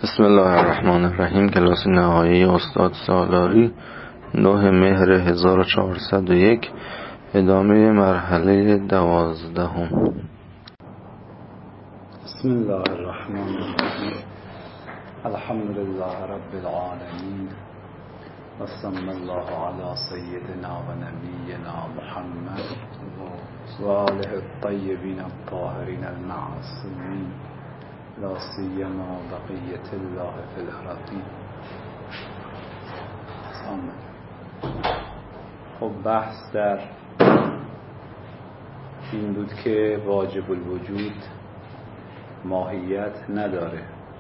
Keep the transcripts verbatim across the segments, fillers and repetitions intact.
بسم الله الرحمن الرحیم. کلاس نهایی استاد سالاری، نه مهر هزار و چهارصد و یک، ادامه مرحله دوازدهم. بسم الله الرحمن الرحیم. الحمد لله رب العالمین و صلی الله علی سیدنا و نبینا محمد و آله الطیبین الطاهرین المعصومین، لا سیما بقیة الله فی الارضین. خب بحث در این بود که واجب الوجود ماهیت نداره.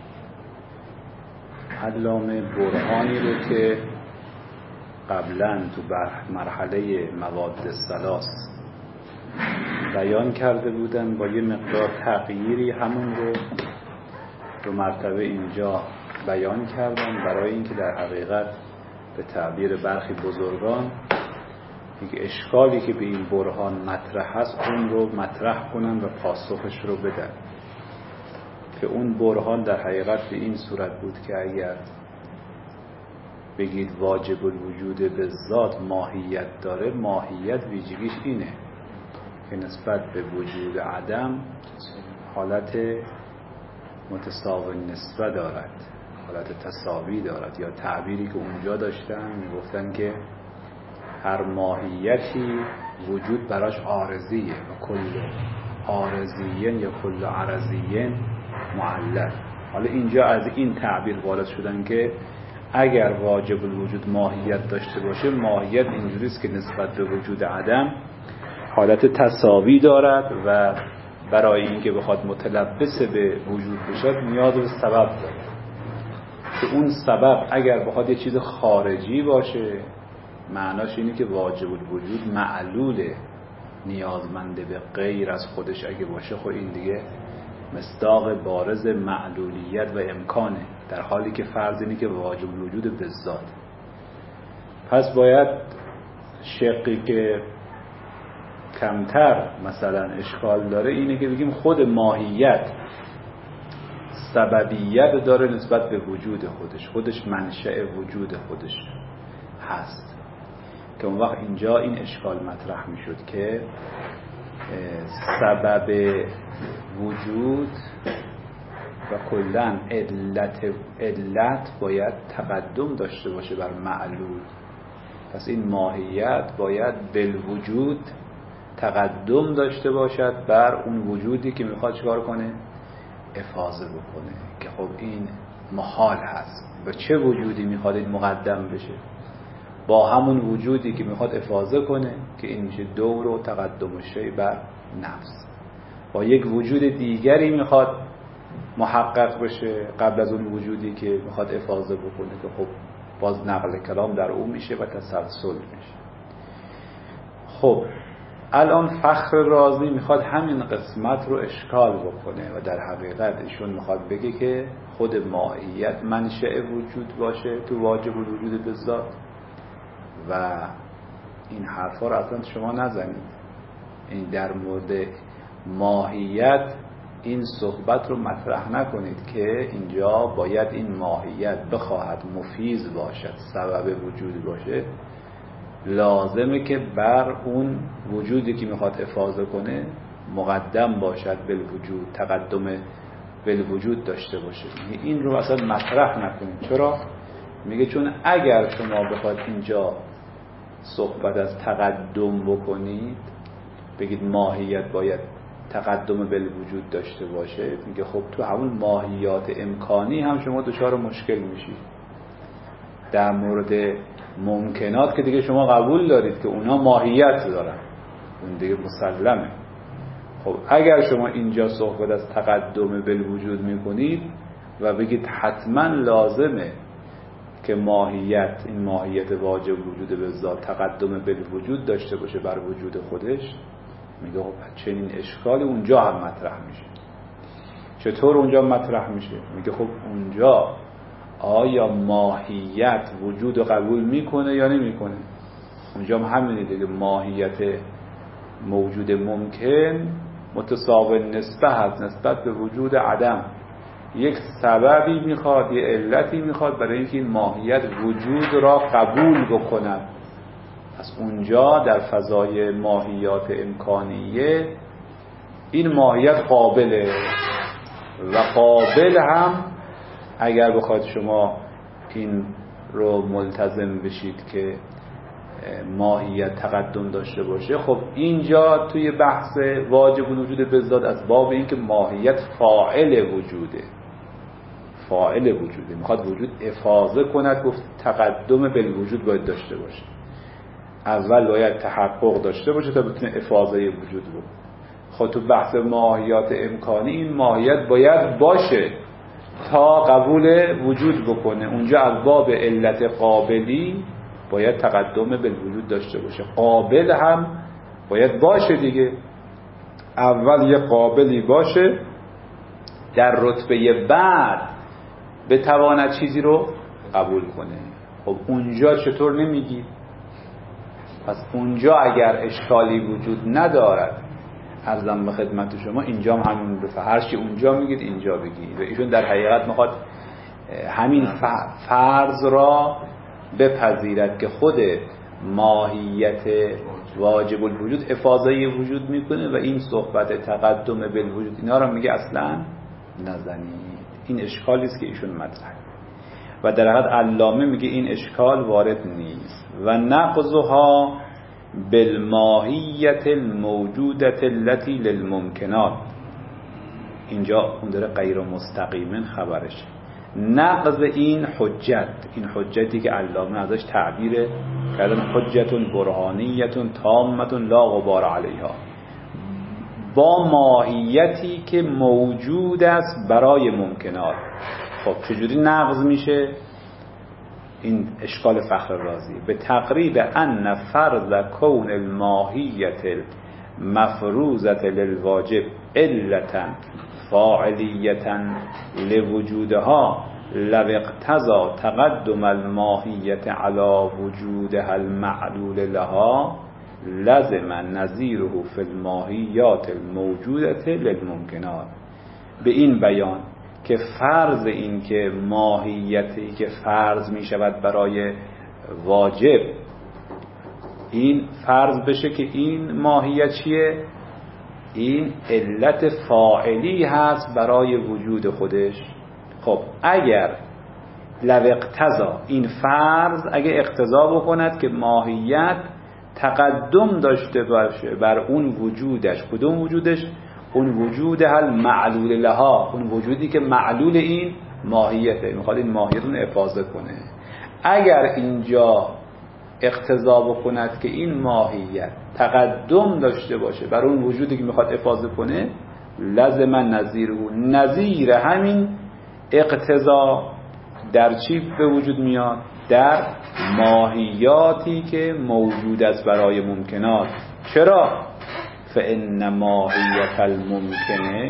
علامه برهانی رو که قبلا تو مرحله مواد ثلاث بیان کرده بودن، با یه مقدار تغییری همون رو دو مرتبه اینجا بیان کردن، برای اینکه در حقیقت به تعبیر برخی بزرگان یک اشکالی که به این برهان مطرح هست اون رو مطرح کنن و پاسخش رو بدن. که اون برهان در حقیقت به این صورت بود که اگر بگید واجب الوجود به ذات ماهیت داره، ماهیت ویژگیش اینه که نسبت به وجود عدم حالت متساوی نسبه دارد، حالت تساوی دارد. یا تعبیری که اونجا داشتن میگفتن که هر ماهیتی وجود براش عارضیه و کل عارضیین یا کل عرضیین معلل. حالا اینجا از این تعبیر وارد شدن که اگر واجب الوجود ماهیت داشته باشه، ماهیت اینجوریست که نسبت به وجود عدم حالت تساوی دارد و برای اینکه بخواد متلبس به وجود بشد نیاز به سبب داره، که اون سبب اگر بخواد یه چیز خارجی باشه معناش اینه که واجب الوجود معلوله، نیازمنده به غیر از خودش اگه باشه، خب این دیگه مصداق بارز معلولیت و امکانه، در حالی که فرض اینه که واجب الوجود به ذات. پس باید شقی که کمتر مثلا اشکال داره اینه که بگیم خود ماهیت سببیت داره نسبت به وجود خودش، خودش منشأ وجود خودش هست، که اون وقت اینجا این اشکال مطرح می شد که سبب وجود و کلن علت علت باید تقدم داشته باشه بر معلول. پس این ماهیت باید بالوجود تقدم داشته باشد بر اون وجودی که میخواد چیکار کنه؟ افاضه بکنه. که خب این محال هست. با چه وجودی میخواد این مقدم بشه؟ با همون وجودی که میخواد افاضه کنه، که این میشه دور و تقدم شی بر نفس. با یک وجود دیگری میخواد محقق بشه قبل از اون وجودی که میخواد افاضه بکنه، که خب باز نقل کلام در اون میشه و تسلسل میشه. خب الان فخر رازی میخواد همین قسمت رو اشکال بکنه و در حقیقت ایشون میخواد بگه که خود ماهیت منشأ وجود باشه تو واجب الوجود به ذات، و این حرفا رو اصلا شما نزنید. این در مورد ماهیت این صحبت رو مطرح نکنید که اینجا باید این ماهیت بخواهد مفیض باشد، سبب وجود باشه، لازمه که بر اون وجودی که میخواد افاضه کنه مقدم باشد بالوجود، تقدم بالوجود داشته باشه. این رو اصلا مطرح نکنید. چرا؟ میگه چون اگر شما بخواد اینجا صحبت از تقدم بکنید، بگید ماهیت باید تقدم بالوجود داشته باشه، میگه خب تو همون ماهیات امکانی هم شما دچار مشکل میشید. در مورد ممکنات که دیگه شما قبول دارید که اونا ماهیت دارن، اون دیگه مسلمه. خب اگر شما اینجا صحبت از تقدم بالوجود میکنید و بگید حتما لازمه که ماهیت، این ماهیت واجب وجود به ذات تقدم بالوجود داشته باشه بر وجود خودش، میگه خب چنین اشکالی اونجا هم مطرح میشه. چطور اونجا مطرح میشه؟ میگه خب اونجا آیا ماهیت وجود رو قبول میکنه یا نمیکنه؟ اونجا هم همینه دیگه، ماهیت موجود ممکن متساوی نسبه هست نسبت به وجود عدم. یک سببی میخواد، یه علتی میخواد برای اینکه این ماهیت وجود را قبول بکند. از اونجا در فضای ماهیات امکانیه این ماهیت قابله و قابل هم اگر بخواید شما این رو ملتزم بشید که ماهیت تقدم داشته باشه، خب اینجا توی بحث واجب الوجود بزاد از باب این که ماهیت فاعل وجوده، فاعل وجوده، میخواد وجود افاضه کند، گفت تقدم بالوجود باید داشته باشه، اول باید تحقق داشته باشه تا بتونه افاضه وجود بود. خب تو بحث ماهیات امکانی این ماهیت باید باشه تا قبول وجود بکنه. اونجا از باب علت قابلی باید تقدم بالوجود داشته باشه، قابل هم باید باشه دیگه. اول یه قابلی باشه، در رتبه بعد بتواند چیزی رو قبول کنه. خب اونجا چطور نمیگی؟ پس اونجا اگر اشکالی وجود ندارد، عرضم به خدمت شما اینجا هم همین بفهم، هر چی اونجا میگید اینجا بگید. و ایشون در حقیقت میخواد همین فرض را بپذیرد که خود ماهیت واجب الوجود افاضه وجود میکنه و این صحبت تقدم بالوجود اینا را میگه اصلا نزنید. این اشکالی است که ایشون مطرح و در حقیقت علامه میگه این اشکال وارد نیست. و نقضها بالماهیت الموجودت التي للممکنات، اینجا اون داره غیر مستقیما خبرش. نقض این حجت، این حجتی که علامه ازش تعبیر کردن حجت برهانیت تامه لا غبار علیها، با ماهیتی که موجود است برای ممکنات. خب چجوری نقض میشه؟ این اشکال فخر رازی به تقریب ان فرض کون الماهیت مفروضت للواجب علتا فاعلیتا لوجودها لو اقتضى تقدم الماهیت على وجودها المعلول لها لزم نظیره فی الماهیات الموجودة للممکنات. به این بیان که فرض این که ماهیتی که فرض می شود برای واجب، این فرض بشه که این ماهیت چیه؟ این علت فاعلی هست برای وجود خودش. خب اگر لو اقتضا، این فرض اگه اقتضا بکند که ماهیت تقدم داشته باشه بر اون وجودش، کدوم وجودش؟ اون وجود هل معلول لها، اون وجودی که معلول این ماهیته، میخواد این ماهیت رو افاضه کنه. اگر اینجا اقتضا بکند که این ماهیت تقدم داشته باشه بر اون وجودی که میخواد افاضه کنه، لازم نظیر او، نظیر همین اقتضا در چی به وجود میاد؟ در ماهیاتی که موجود است برای ممکنات. چرا؟ فإن ماهیت الممکنه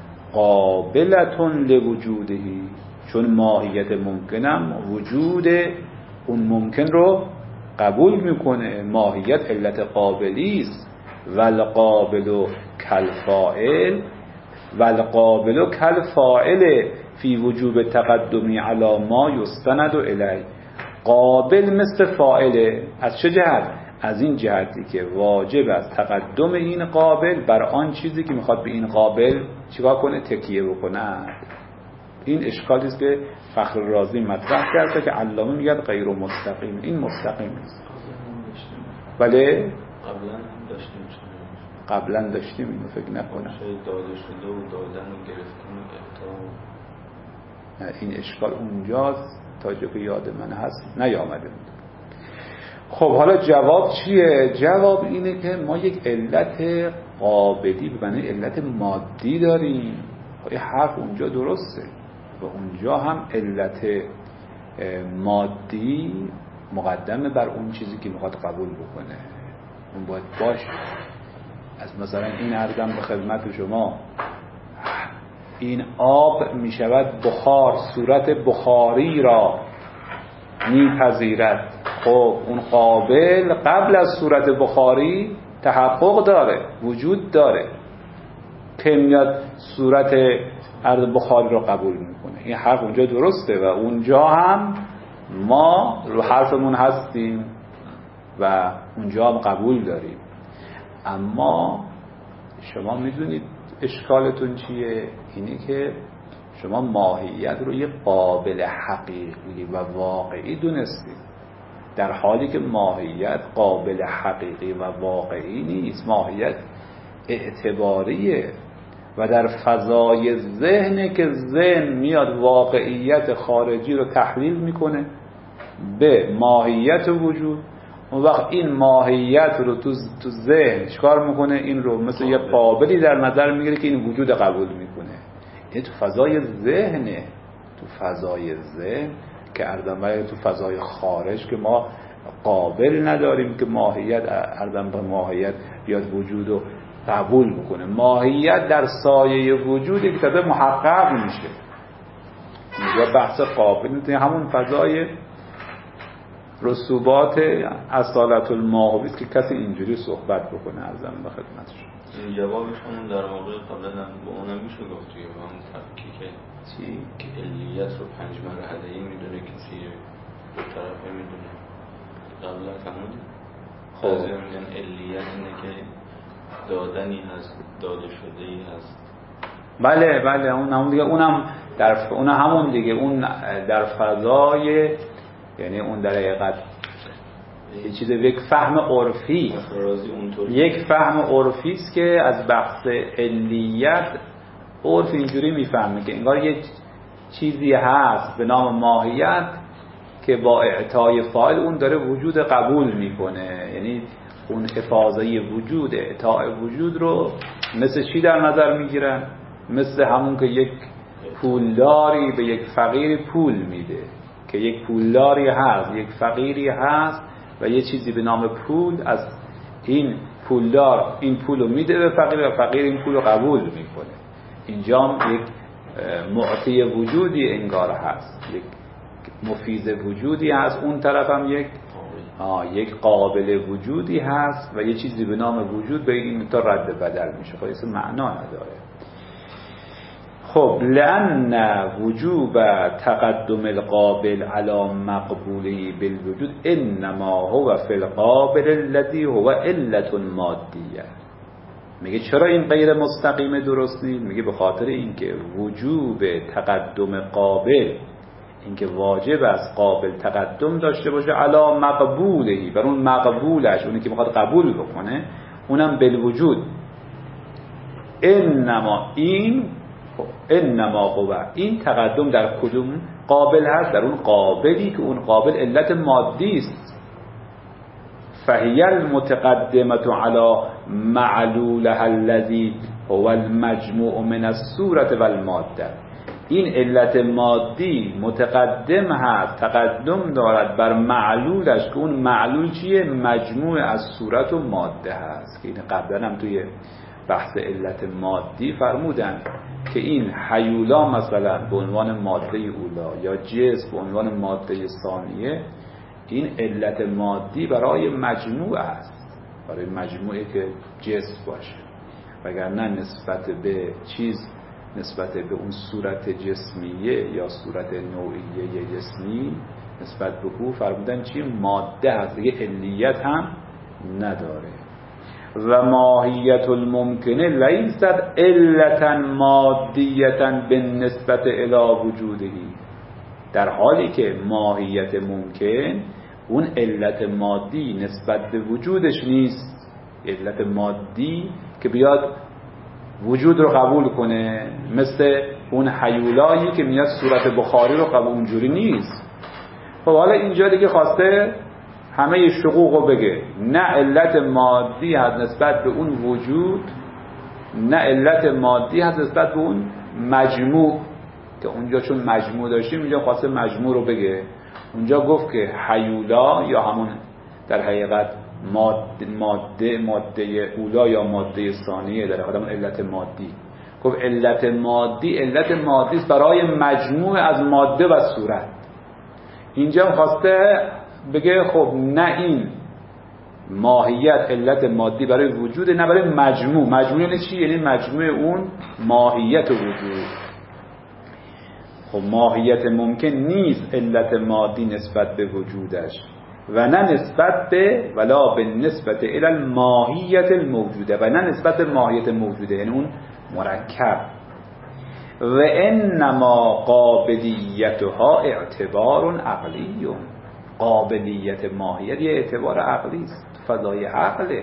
قابلتون لوجوده، چون ماهیت ممکنم وجود اون ممکن رو قبول میکنه. ماهیت علت قابلی است. والقابل کالفاعل، والقابل کالفاعل فی وجوب تقدمی علی ما یستند الیه. قابل مثل فاعله. از چه جهت؟ از این جهتی که واجب است تقدم این قابل بر آن چیزی که میخواد به این قابل چیکار کنه؟ تکیه بکنه. این اشکالی است که فخر رازی مطرح کرده که علامه میگه غیر مستقیم. این مستقیم نیست. بله قبلا داشتیم قبلا داشتیم اینو فکر نکنم داده شده و دادن و گرفتن و اعطا. این اشکال اونجاست تا جا که یاد من هست نیامده بود. خب حالا جواب چیه؟ جواب اینه که ما یک علت قابلی به معنی علت مادی داریم. این حرف اونجا درسته و اونجا هم علت مادی مقدمه بر اون چیزی که میخواد قبول بکنه، اون باید باشه. از مثلا این عرضم به خدمت شما، این آب میشود بخار، صورت بخاری را میپذیرد. خب اون قابل قبل از صورت بخاری تحقق داره، وجود داره، که میاد صورت عدد بخاری رو قبول میکنه. این حرف اونجا درسته و اونجا هم ما رو حرفمون هستیم و اونجا هم قبول داریم. اما شما میدونید اشکالتون چیه؟ اینه که شما ماهیت رو یه قابل حقیقی و واقعی دونستید، در حالی که ماهیت قابل حقیقی و واقعی نیست. ماهیت اعتباریه و در فضای ذهنه که ذهن میاد واقعیت خارجی رو تحلیل میکنه به ماهیت وجود. اون وقت این ماهیت رو تو تو ذهن چیکار میکنه؟ این رو مثل یه قابلی در نظر میگیره که این وجود قبول میکنه. این تو فضای ذهنه، تو فضای ذهن که اردنبرگ تو فضای خارج که ما قابل نداریم که ماهیت اردنبرگ ماهیت بیاد وجود رو قبول بکنه. ماهیت در سایه وجودی که تازه محقق میشه. اینجا بحث قابل میتونه همون فضای رسوبات اصالت الماهوی است که کسی اینجوری صحبت بکنه. ارزم به خدمتش این جوابش همون در واقع قبلا به اونم میشه گفت توی همون تفکیک چی؟ که علیت رو پنج مرحله‌ای میدونه، کسی دو طرفه میدونه. قبلا فرمودید خب از میگن علیت اینه که دادنی هست، داده شده‌ای هست. بله بله اون همون دیگه، اونم در اون همون دیگه اون در فضای، یعنی اون در حقیقت یه چیز، یک فهم عرفی، یک فهم عرفی است که از بحث علیت عرف اینجوری میفهمه که انگار یک چیزی هست به نام ماهیت که با اعطای فاعل اون داره وجود قبول میکنه. یعنی اون حفاظه وجود، اعطای وجود رو مثل چی در نظر میگیرن؟ مثل همون که یک پولداری به یک فقیر پول میده، که یک پولداری هست، یک فقیری هست و یه چیزی به نام پول از این پولدار این پول رو میده به فقیر و فقیر این پول رو قبول میکنه. اینجا هم یک معطی وجودی انگار هست، یک مفیض وجودی هست، اون طرف هم یک آه یک قابل وجودی هست و یه چیزی به نام وجود به این تا رد بدل میشه. خب اصلا معنا نداره. خب لأن وجوب تقدم القابل على مقبوله بالوجود انما هو فی القابل الذي هو علت مادیه. میگه چرا این غیر مستقیم درست نیست؟ میگه به خاطر اینکه وجوب تقدم قابل، اینکه واجب است قابل تقدم داشته باشه علی مقبولهی، بر اون مقبولش، اونی که میخواد قبول بکنه، اونم بالوجود. انما این انما هو این تقدم در کدوم قابل هست؟ در اون قابلی که اون قابل علت مادی است. فهی المتقدمه علی معلولها الذی هو المجموع من الصورة والماده. این علت مادی متقدم هست، تقدم دارد بر معلولش که اون معلول چیه؟ مجموع از صورت و ماده هست. که این قبلا هم توی بحث علت مادی فرمودن که این حیولا مثلا به عنوان ماده اولا یا جسم به عنوان ماده ثانیه، این علت مادی برای مجموع است، برای مجموعی که جسم باشه، وگرنه نسبت به چیز، نسبت به اون صورت جسمیه یا صورت نوعیه جسمی، نسبت به او فرمودن چی؟ ماده هست، دیگه علیت هم نداره. و ماهیت الممکنه لیست علتا مادیتا بالنسبت الی وجودهی. در حالی که ماهیت ممکن اون علت مادی نسبت به وجودش نیست، علت مادی که بیاد وجود رو قبول کنه، مثل اون حیولایی که میاد صورت بخاری رو قبول، اونجوری نیست. خب حالا اینجا دیگه خواسته همه شقوق رو بگه، نه علت مادی هست نسبت به اون وجود، نه علت مادی هست نسبت به اون مجموع، که اونجا چون مجموع داشتیم اینجا خواسته مجموع رو بگه. اونجا گفت که حیولا یا همون در حقیقت ماده ماده, ماده اولا یا ماده ثانیه در حقیقت همون علت مادی. گفت علت مادی علت مادی است برای مجموع از ماده و صورت. اینجا خواسته بگه خب نه این ماهیت علت مادی برای وجود، نه برای مجموع. مجموع یعنی چی؟ یعنی مجموع اون ماهیت وجود. خب ماهیت ممکن نیست علت مادی نسبت به وجودش و نه نسبت به ولا به نسبت الی الماهیت الموجوده و نه نسبت به ماهیت موجوده، یعنی اون مرکب. و انما قابلیتها اعتبار عقلی، قابلیت ماهیت یه اعتبار عقلی است، فضای عقله.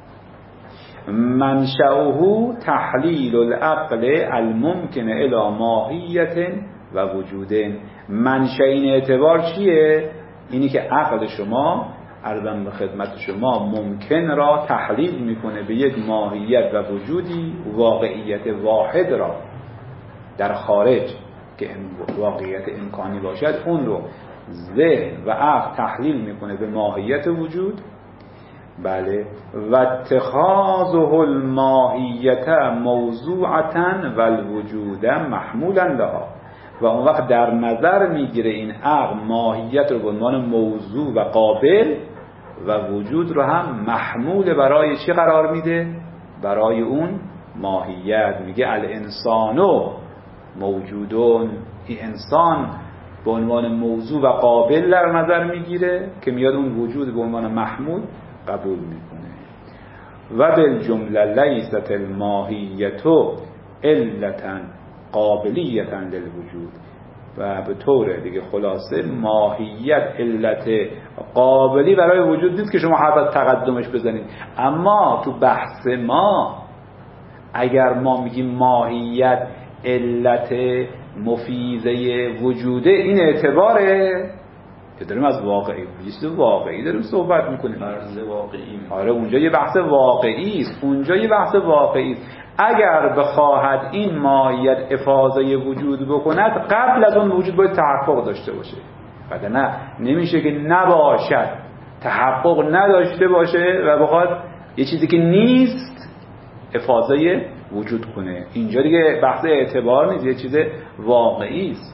منشأه تحلیل العقل الممکن الی ماهیت و وجود. منشأ این اعتبار چیه؟ اینی که عقل شما عرضم به خدمت شما ممکن را تحلیل میکنه به یک ماهیت و وجودی، واقعیت واحد را در خارج که واقعیت امکانی باشد، اون رو ذهن و عقل تحلیل میکنه به ماهیت وجود. بله. و اتخاذه الماهیت موضوعتا و الوجود محمولا لها، و اون وقت در نظر میگیره این عقل ماهیت رو به عنوان موضوع و قابل و وجود رو هم محمول برای چی قرار میده؟ برای اون ماهیت. میگه الانسانو موجودون، این انسان به عنوان موضوع و قابل در نظر میگیره که میاد اون وجود به عنوان محمول قبول میکنه. و بالجمله لیست الماهیت علتا قابلیتا للوجود، و به طور دیگه خلاصه ماهیت علت قابلی برای وجود نیست که شما حرف تقدمش بزنید. اما تو بحث ما اگر ما میگیم ماهیت علت مفیده وجوده، این اعتباره که داریم از واقعی چیز واقعی داریم صحبت میکنیم. فرض واقعی. آره اونجا یه بحث واقعی است، اونجا یه بحث واقعی است. اگر بخواهد این ماهیت افاضه وجود بکند، قبل از اون وجود باید تحقق داشته باشه، وگرنه نمیشه که نباشد، تحقق نداشته باشه و بخواد یه چیزی که نیست افاضه وجود کنه. اینجا دیگه بحث اعتبار نیست، یه چیز واقعی است.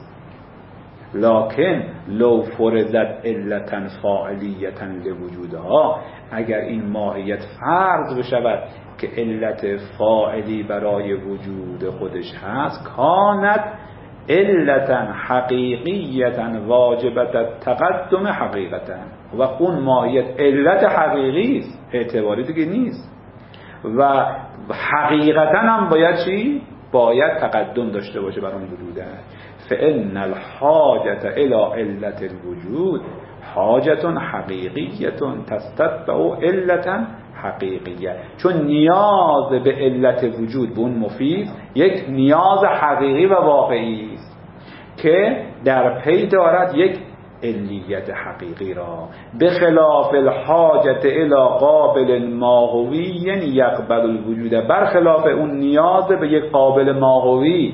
لکن لو فرضت علتا فاعلیتا لوجودها، اگر این ماهیت فرض بشود که علت فاعلی برای وجود خودش هست، کانت علتا حقیقیتا واجبت تقدم حقیقتا، و اون ماهیت علت حقیقی است، اعتباری دیگه نیست، و حقیقتا هم باید چی؟ باید تقدم داشته باشه بر اون وجوده. فإن الحاجة إلى علة الوجود حاجة حقیقیة تستتبع علة حقیقیه، چون نیاز به علت وجود به اون مفید یک نیاز حقیقی و واقعی است که در پی دارد یک علیت حقیقی را، به خلاف الحاجت الى قابل ماهوی یقبل الوجود، برخلاف اون نیاز به یک قابل ماهوی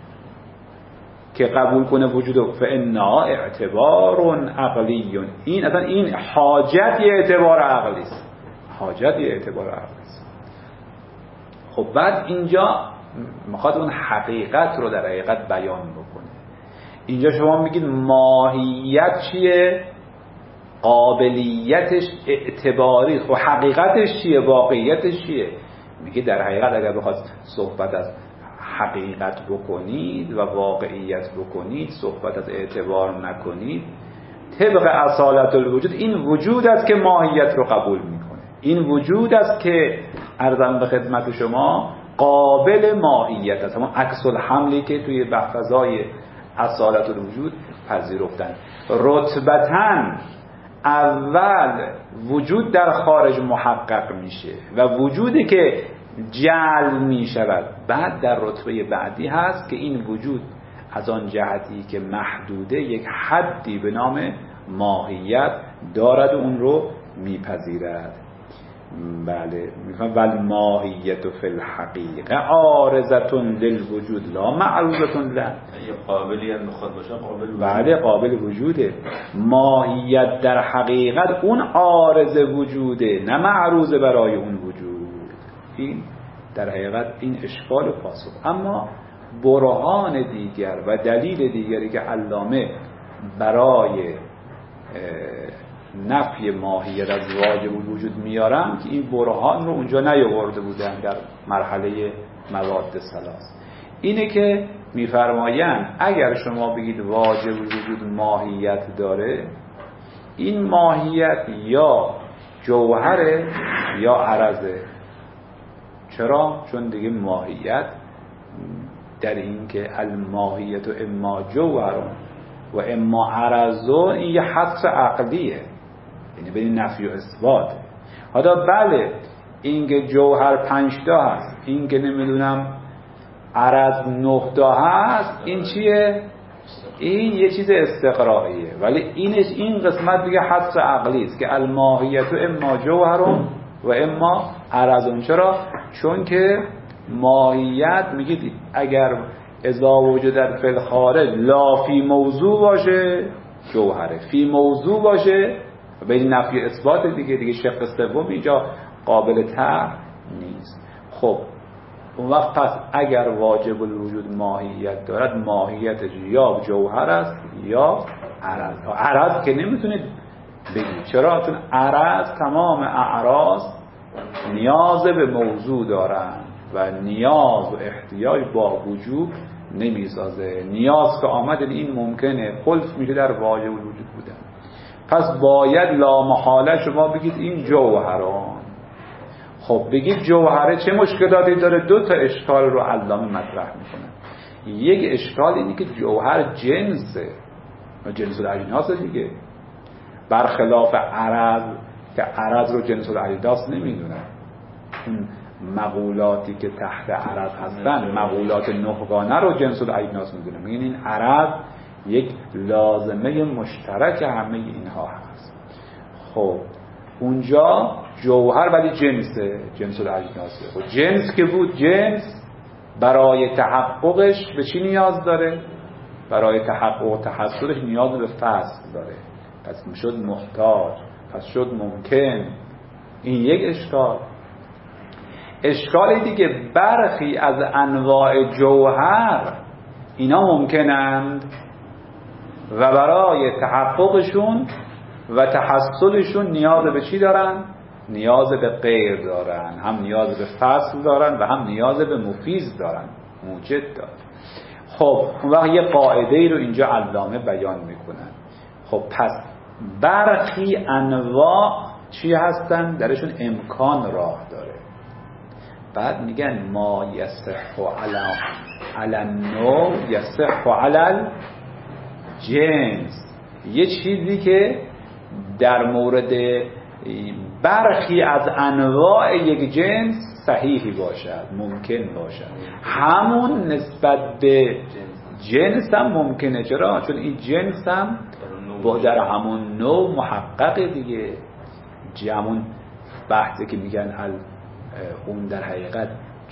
که قبول کنه وجود. فإنها اعتبار عقلی، این اصلا این حاجت یه اعتبار عقلی است، حاجت یه اعتبار عقلی است. خب بعد اینجا میخواد اون حقیقت رو در حقیقت بیان بکنه. اینجا شما میگید ماهیت چیه؟ قابلیتش اعتباری. خب حقیقتش چیه؟ واقعیتش چیه؟ میگه در حقیقت اگر بخواد صحبت از حقیقت بکنید و واقعیت بکنید، صحبت از اعتبار نکنید، طبق اصالت الوجود این وجود است که ماهیت رو قبول میکنه، این وجود است که عرضم به خدمت شما قابل ماهیت است، همون عکس الحملی که توی بحث‌های اصالت الوجود پذیرفتن. رتبتاً اول وجود در خارج محقق میشه و وجودی که جعل میشود، بعد در رتبه بعدی هست که این وجود از آن جهتی که محدوده یک حدی به نام ماهیت دارد و اون رو میپذیرد. بله میفهم ول ماهیت فی الحقیقه عارضه للوجود لا معروضه له. یه قابلی هم بخواد باشه قابل وجود. بله قابل وجوده. ماهیت در حقیقت اون عارض وجوده، نه معروضه برای اون وجود. این در حقیقت این اشکال و پاسخ. اما برهان دیگر و دلیل دیگری که علامه برای نفی ماهیت از واجب الوجود میارم که این برهان رو اونجا نیاورده بودن در مرحله مواد ثلاث، اینه که میفرمایند اگر شما بگید واجب الوجود ماهیت داره، این ماهیت یا جوهره یا عرضه. چرا؟ چون دیگه ماهیت در این که الماهیت و اما جوهر و اما عرضه، این یه حدس عقلیه، یعنی بین نفی و اثبات. حالا بله این که جوهر پنج تا هست، این که نمیدونم عرض نه تا هست، این چیه؟ این یه چیز استقرائیه، ولی اینش این قسمت دیگه حدس عقلی است که الماهیت و اما جوهر و اما عرض. چرا؟ چون که ماهیت میگید اگر اذا وجدت فی الخارج لا فی موضوع باشه جوهره، فی موضوع باشه بین نفی اثبات دیگه دیگه شق سوم اینجا قابل طرح نیست. خب اون وقت پس اگر واجب الوجود ماهیت دارد، ماهیتش یا جوهر است یا عرض. عرض که نمیتونید بگید، چرا؟ چون عرض تمام اعراض نیاز به موضوع دارن و نیاز و احتیاج با وجوب نمیسازه. نیاز که آمد این ممکنه خلف میشه در واجب الوجود بودن. پس باید لا محاله شما بگید این جوهران. خب بگید جوهره چه مشکلاتی داره؟ دو تا اشکال رو علامه مطرح میکنه. یک اشکال اینه که جوهر جنسه، جنس الاجناس دیگه، برخلاف عرض که عرض رو جنس الاجناس نمیدونن. اون مقولاتی که تحت عرض هستن مقولات نهگانه رو جنس الاجناس میدونن. میگن این عرض یک لازمه مشترک همه اینها هست. خب اونجا جوهر ولی جنسه، جنس الاجناسه. خب جنس که بود، جنس برای تحققش به چی نیاز داره؟ برای تحقق و تحصلش نیاز به فصل داره. پس شد محتاج، پس شد ممکن. این یک اشکال. اشکال دیگه برخی از انواع جوهر اینا ممکنند و برای تحققشون و تحصلشون نیاز به چی دارن؟ نیاز به غیر دارن. هم نیاز به فصل دارن و هم نیاز به مفیز دارن، موجد دارن. خب اون وقت یه قاعده ای رو اینجا علامه بیان میکنن. خب پس برخی انواع چی هستن؟ درشون امکان راه داره. بعد میگن ما یصح علی علی النوع یصح علی الجنس. یه چیزی که در مورد برخی از انواع یک جنس صحیحی باشد، ممکن باشد، همون نسبت به جنس هم ممکنه. چرا؟ چون این جنس هم با در همون نوع محقق دیگه. همون بحثی که میگن اون در حقیقت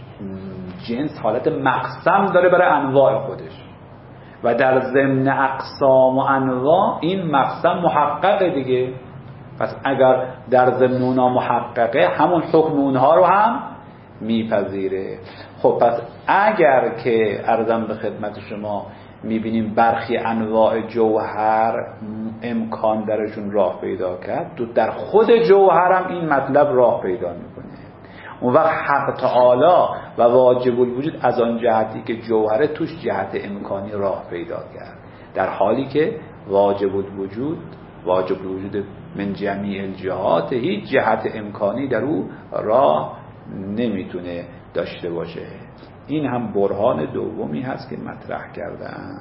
جنس حالت مقسم داره برای انواع خودش و در ضمن اقسام و انواع این مقسم محقق دیگه. پس اگر در ضمن اونا محققه همون حکم اونها رو هم میپذیره. خب پس اگر که عرضم به خدمت شما میبینیم برخی انواع جوهر امکان درشون راه پیدا کرد، تو در خود جوهر هم این مطلب راه پیدا میکنه. اون وقت حق تعالی و واجب الوجود از آن جهتی که جوهره توش جهت امکانی راه پیدا کرد، در حالی که واجب الوجود واجب الوجود من جمیع الجهات هیچ جهت امکانی در او راه نمیتونه داشته باشه. این هم برهان دومی هست که مطرح کردم.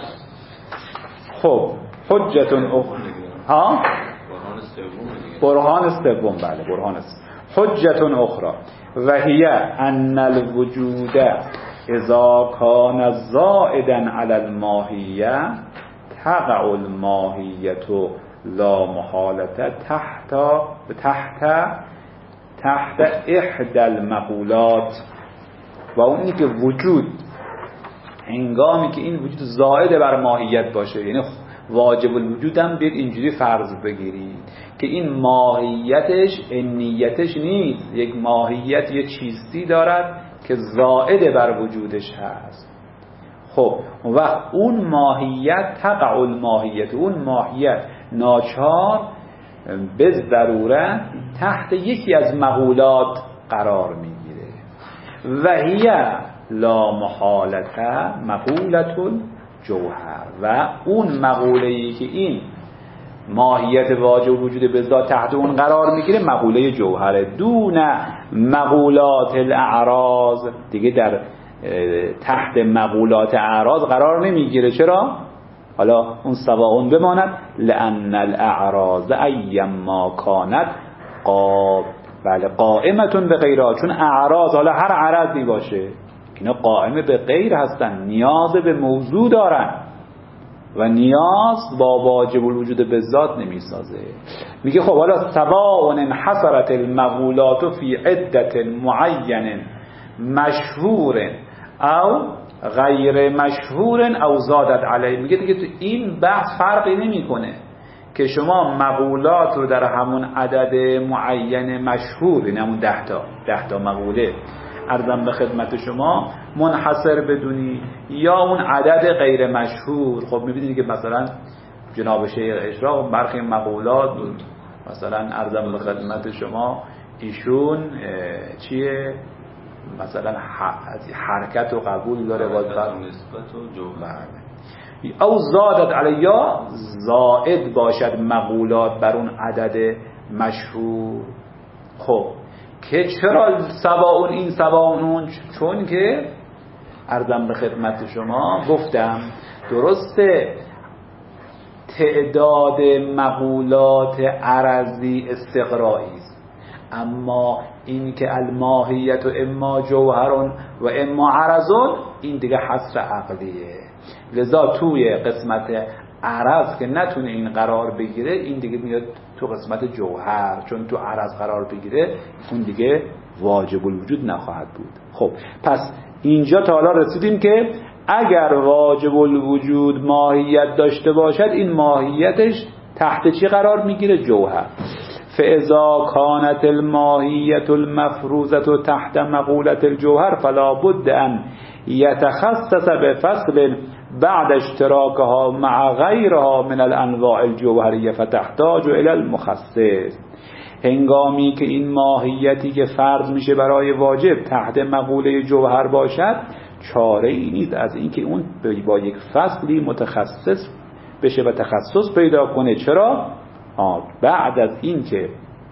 خب حجتون اخرى ها برهان سوم دیگه. برهان سوم بله برهان سوم. حجتون اخرى و هی ان الوجود اذا کان زائدا علی الماهیه تقع الماهیه لا محالته تحت تحت تحت احدى المقولات. و اونی که وجود هنگامی که این وجود زائد بر ماهیت باشه، یعنی واجب الوجود هم بیاد اینجوری فرض بگیرید که این ماهیتش انیتش نیست، یک ماهیت یه چیزی دارد که زائد بر وجودش هست. خب وقت اون ماهیت تقع الماهیت، اون ماهیت ناچار به ضرورت تحت یکی از مقولات قرار میگیره. و هی لا محالت مقولة الجوهر. و اون مقوله‌ای که این ماهیت واجب وجود به ذات تحت اون قرار میگیره مقوله جوهره، دون مقولات الاعراض دیگه در تحت مقولات اعراض قرار نمیگیره. چرا؟ حالا اون سواون بماند، لأن الاعراض ایما کانت قاب بله قائمتون به غیرها، چون اعراض حالا هر عرضی باشه اینا قائمه به غیر هستن، نیاز به موضوع دارن و نیاز با واجب الوجود به ذات نمیسازه. میگه خب حالا سواء انحصرت المقولات فی عدت معین مشهور او غیر مشهور او زادت علیه. میگه دیگه تو این بحث فرقی نمیکنه که شما مقولات رو در همون عدد معین مشهور، این همون ده تا ده تا مقوله عرضم به خدمت شما منحصر بدونی یا اون عدد غیر مشهور. خب میبینید که مثلا جناب شیخ اشراق برخی مقولات بود، مثلا عرضم به خدمت شما ایشون چیه مثلا حرکت و قبول داره با نسبت و جوهر او زادت علی، یا زائد باشد مقولات بر اون عدد مشهور. خب که چرا سواون این سواون اون؟ چون که عرضم به خدمت شما گفتم درسته تعداد مقولات عرضی استقرایی است، اما این که الماهیت و اما جوهرون و اما عرضون این دیگه حصر عقلیه. لذا توی قسمت عرض که نتونه این قرار بگیره این دیگه میاد تو قسمت جوهر، چون تو عرض قرار بگیره اون دیگه واجب الوجود نخواهد بود. خب پس اینجا تا حالا رسیدیم که اگر واجب الوجود ماهیت داشته باشد این ماهیتش تحت چی قرار میگیره؟ جوهر. فاذا كانت الماهیت المفروضه تحت مقولة الجوهر فلا بد ان يتخصص بفصل بعد اشتراكها مع غيرها من الانواع الجوهریه فتحتاج الى المخصص. هنگامی که این ماهیتی که فرض میشه برای واجب تحت مقوله جوهر باشد چاره ای نیست از اینکه اون با یک فصلی متخصص بشه و تخصص پیدا کنه. چرا؟ آه بعد از این که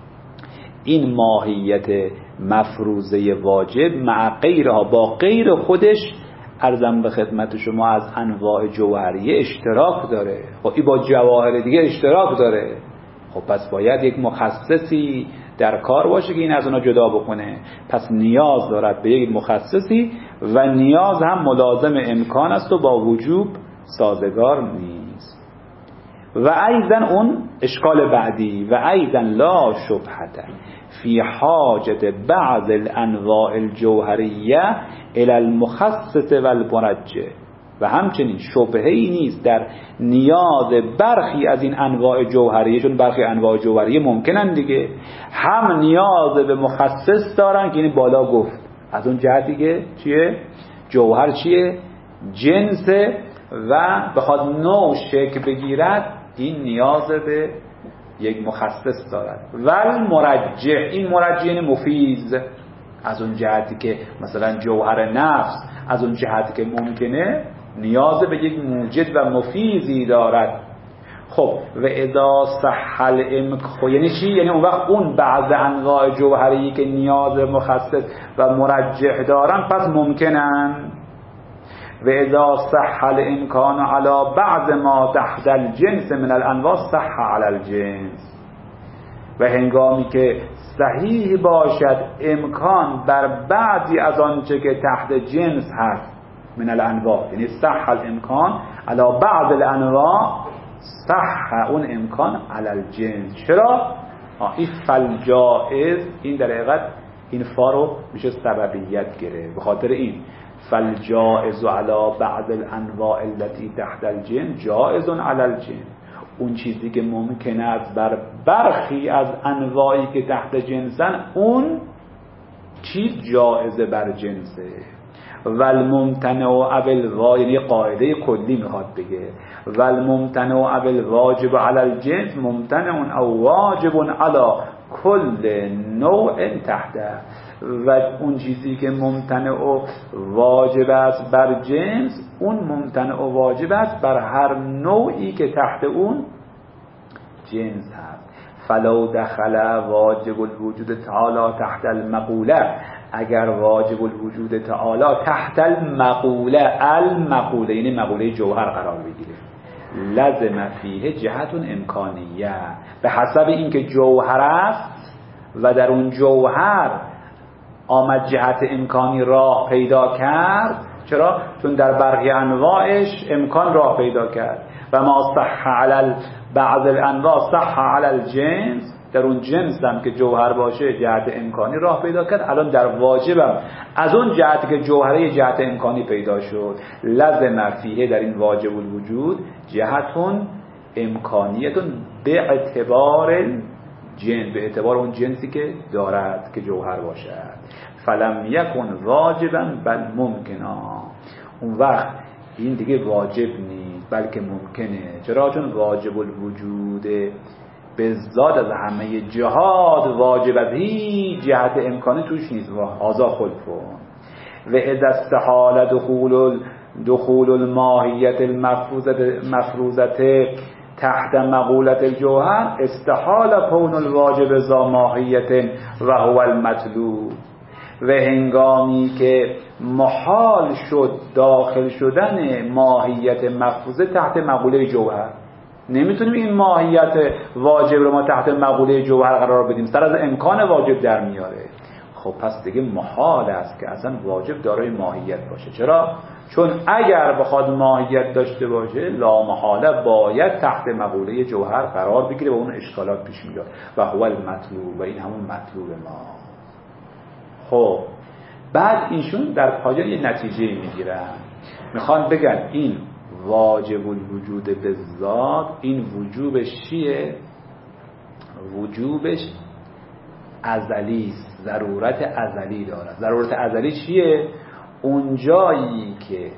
این ماهیت مفروضه واجب مع غیرها با غیر خودش عرضم به خدمت شما از انواع جوهریه اشتراک داره، خب این با جواهر دیگه اشتراک داره، خب پس باید یک مخصصی در کار باشه که این از اونا جدا بکنه. پس نیاز دارد به یک مخصصی و نیاز هم ملازم امکان است و با وجوب سازگار نیست. و ایضا اون اشکال بعدی و ایضا لا شبهه فی حاجت بعض الانواع الجوهریه الى المخصص والمرجح. و همچنین شبهه‌ای نیست در نیاز برخی از این انواع جوهریه، چون برخی انواع جوهریه ممکنن دیگه هم نیاز به مخصص دارن که این بالا گفت از اون جهتی که چیه؟ جوهر چیه؟ جنس و بخواد نوع شکل بگیرد این نیاز به یک مخصص دارد. ول مرجح، این مرجح یعنی مفیز، از اون جهتی که مثلا جوهر نفس از اون جهتی که ممکنه نیاز به یک موجد و مفیزی دارد. خب و اذا صح الامکان یعنی چی؟ یعنی اون وقت اون بعض انواع جوهری که نیاز مخصص و مرجح دارن پس ممکنن. و اذا صح الامکان على بعض ما تحت الجنس من الانواع صح على الجنس. و هنگامی که صحیح باشد امکان بر بعضی از آنچه که تحت جنس هست من الانواع، یعنی صح الامکان علی بعض الانواع صح اون امکان علی الجنس. چرا؟ این فالجائز این در حقیقت این فا رو میشه سببیت گره، به خاطر این فالجائز علی بعض الانواع التي تحت الجنس جائز علی الجنس. اون چیزی که ممکنه است بر برخی از انواعی که تحت جنسن اون چیز جائزه بر جنسه. والممتنع اول وا یعنی قاعده کلی میخواد بگه والممتنع اول واجب علی الجنس ممتنع او واجب علی کل نوع تحت، و اون چیزی که ممتنع و واجب است بر جنس، اون ممتنع و واجب است بر هر نوعی که تحت اون جنس هست. فلو دخل واجب الوجود تعالی تحت المقوله، اگر واجب الوجود تعالی تحت المقوله، المقوله یعنی مقوله جوهر قرار بگیره، لازم فیه جهت امکانیه، به حسب اینکه جوهر است و در اون جوهر آمد جهت امکانی راه پیدا کرد. چرا؟ چون در برخی انواعش امکان راه پیدا کرد. و ما صح علی بعض الانواع صح علی الجنس، در اون جنس هم که جوهر باشه جهت امکانی راه پیدا کرد. الان در واجبم از اون جهتی که جوهره جهت امکانی پیدا شد، لازم فیه در این واجب الوجود جهتون امکانیتون به اعتبار جنس، به اعتبار اون جنسی که دارد که جوهر باشد. فلم یکن واجبا بل ممکنا، اون وقت این دیگه واجب نیست بلکه ممکنه. چرا؟ چون واجب الوجود به ذات از همه جهات واجب از هیچ جهت امکانی توش نیست، آزا خلفون. و اذا استحال دخول دخول الماهیت المفروضه تحت مقولت الجوهر، استحال کون الواجب ذا ماهیت و هو المطلوب. و هنگامی که محال شد داخل شدن ماهیت مفروضه تحت مقوله جوهر، نمیتونیم این ماهیت واجب رو ما تحت مقوله جوهر قرار بدیم، سر از امکان واجب در میاره. خب پس دیگه محال است که اصلا واجب دارای ماهیت باشه. چرا؟ چون اگر بخواد ماهیت داشته باشه لا محاله باید تحت مقوله جوهر قرار بگیره و اون اشکالات پیش میاد. و هو المطلوب، و این همون مطلوب ما. خب بعد ایشون در پایان یه نتیجه میگیرن، میخوان بگن این واجب الوجود به ذات، این وجوبش چیه؟ وجوبش ازلی است، ضرورت ازلی داره. ضرورت ازلی چیه؟ اون جایی که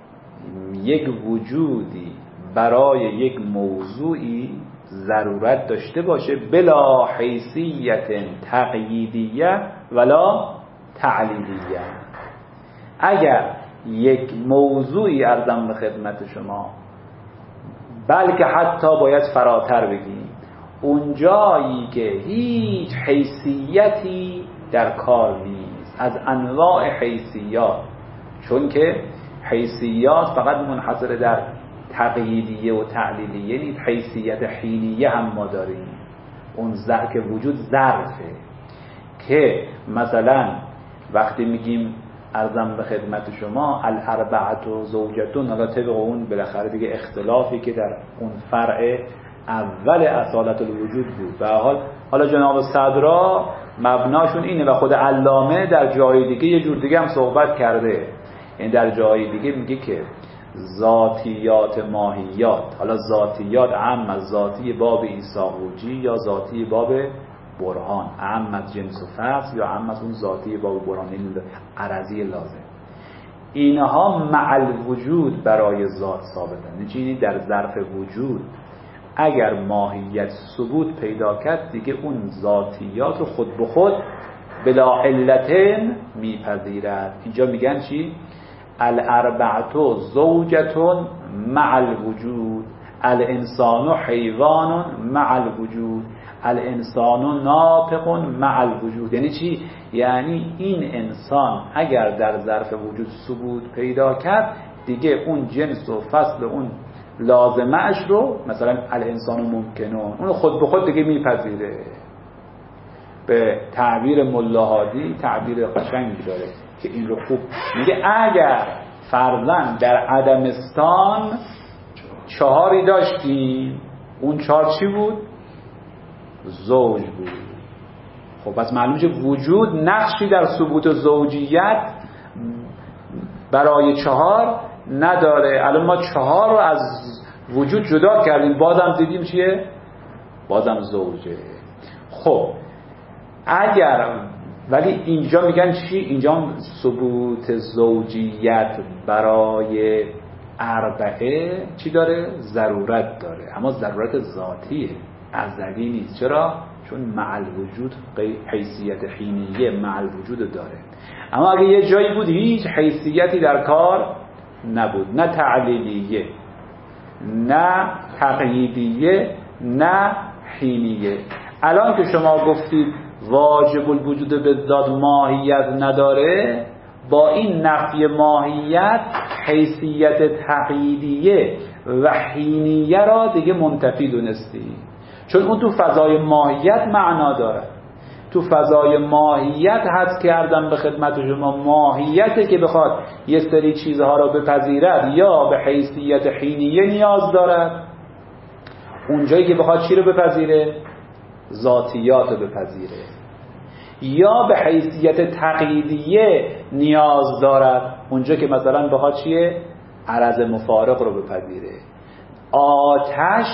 یک وجودی برای یک موضوعی ضرورت داشته باشه بلا حیثیت تقییدیه ولا تعلیلیه. اگر یک موضوعی عرضم به خدمت شما، بلکه حتی باید فراتر بگیم، اون جایی که هیچ حیثیتی در کار نیست از انواع حیثیات، چون که حیثیات فقط منحصر در تقییدیه و تعلیلیه نیست، حیثیت حینیه هم ما داریم. اون ظرف که وجود ظرفه، که مثلا وقتی میگیم عرضم به خدمت شما الاربعه و زوجتون، حالا طبق اون بالاخره دیگه اختلافی که در اون فرع اول اصالت الوجود بود، به حال حالا جناب صدرا مبناشون اینه و خود علامه در جای دیگه یه جور دیگه هم صحبت کرده. این در جای دیگه میگه که ذاتیات ماهیات، حالا ذاتیات اعم از ذاتی باب ایساقوجی یا ذاتی باب برهان، اعم از جنس و فصل یا اعم از اون ذاتی باب برهان عرضی لازم، اینها مع الوجود برای ذات ثابتن. یعنی در ظرف وجود اگر ماهیت ثبوت پیدا کرد دیگه اون ذاتیات رو خود به خود بلا علتن میپذیرد. اینجا میگن چی؟ الاربعه زوجتون مع الوجود، الانسان حیوان مع الوجود، الانسان ناطق مع الوجود. یعنی چی؟ یعنی این انسان اگر در ظرف وجود ثبوت پیدا کرد دیگه اون جنس و فصل اون لازمه‌اش رو، مثلا الانسان ممکنون، اون خود به خود دیگه میپذیره. به تعبیر ملاحادی تعبیر قشنگی داره که این رو خوب میگه، اگر فرضاً در عدمستان چهاری داشتیم، اون چهار چی بود؟ زوج بود. خب پس معلومه که وجود نقشی در ثبوت زوجیت برای چهار نداره. الان ما چهار رو از وجود جدا کردیم، بازم دیدیم چیه؟ بازم زوجه. خب اگر، ولی اینجا میگن چی؟ اینجا ثبوت زوجیت برای اربعه چی داره؟ ضرورت داره، اما ضرورت ذاتیه. ازلی نیست. چرا؟ چون مع الوجود حیثیت حینیه مع الوجود داره. اما اگه یه جایی بود هیچ حیثیتی در کار نبود، نه تعلیلیه نه تقییدیه نه حینیه. الان که شما گفتید واجب الوجود بالذات ماهیت نداره، با این نفی ماهیت حیثیت تقییدیه و حینیه را دیگه منتفی دونستی، چون اون تو فضای ماهیت معنا داره. تو فضای ماهیت هست کردم به خدمت شما، ماهیته که بخواد یه سری چیزها را بپذیرد یا به حیثیت حینیه نیاز دارد، اونجایی که بخواد چی رو بپذیره؟ ذاتیات رو بپذیره، یا به حیثیت تقییدیه نیاز دارد، اونجا که مثلا بخواد چیه؟ عرض مفارق رو بپذیره. آتش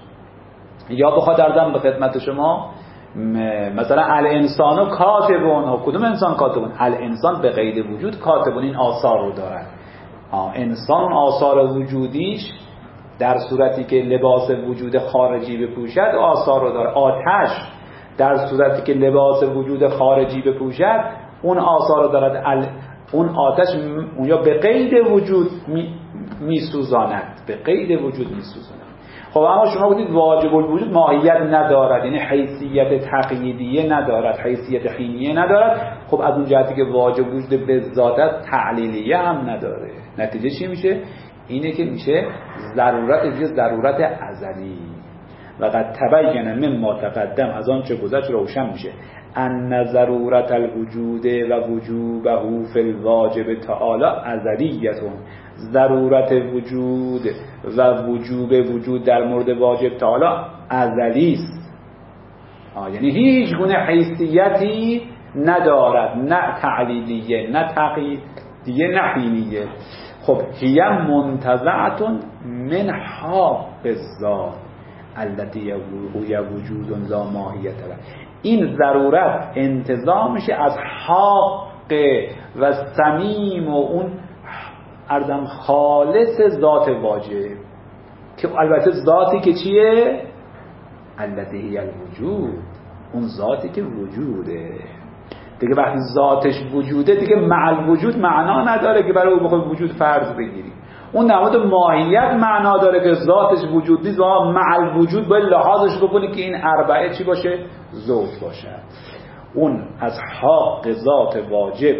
یا بخواد دردم به خدمت شما مثلا الانسان کاتبون، کدوم انسان کاتبون؟ الانسان به قید وجود کاتبون، این آثار رو دارد. انسان آثار وجودیش در صورتی که لباس وجود خارجی بپوشد آثار رو داره. آتش در صورتی که لباس وجود خارجی بپوشد اون آثار رو دارد. ال... اون آتش اونجا به قید وجود می... می سوزاند، به قید وجود می سوزاند. خب اما شما گفتید واجب الوجود ماهیت ندارد، یعنی حیثیت تقییدیه ندارد، حیثیت حینیه ندارد. خب از اون جهتی که واجب الوجود به ذات تعلیلیه هم نداره، نتیجه چی میشه؟ اینه که میشه ضرورت، میشه ضرورت ازلی. و قد تبین مما تقدم، از آن چه گذشت روشن میشه ان ضرورت الوجود و وجوبه فی الواجب تعالی ازلیتون، ضرورت وجود و وجوب وجود در مورد واجب تعالی ازلی است. یعنی هیچ گونه حیثیتی ندارد، نه تعلیلیه نه تقییدیه نه حینیه. خب هی منتزعتون من حق الذات التي هي وجود لا ماهیت له. این ضرورت انتزاع میشه از حق و صمیم و اون ارزم خالص ذات واجب، که البته ذاتی که چیه؟ التي هي الوجود، اون ذاتی که وجوده دیگه. وقتی ذاتش وجوده دیگه مع الوجود معنا نداره که برای او بخوای وجود فرض بگیری. اون در مورد ماهیت معنا داره که ذاتش وجود نیست و مع الوجود باید لحاظش بکنی که این اربعه چی باشه؟ ذات باشه. اون از حق ذات واجب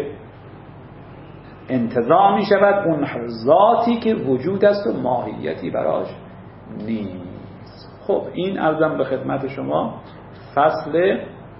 انتزاع می شود، اون ذاتی که وجود است و ماهیتی براش نیست. خب این عرضم به خدمت شما فصل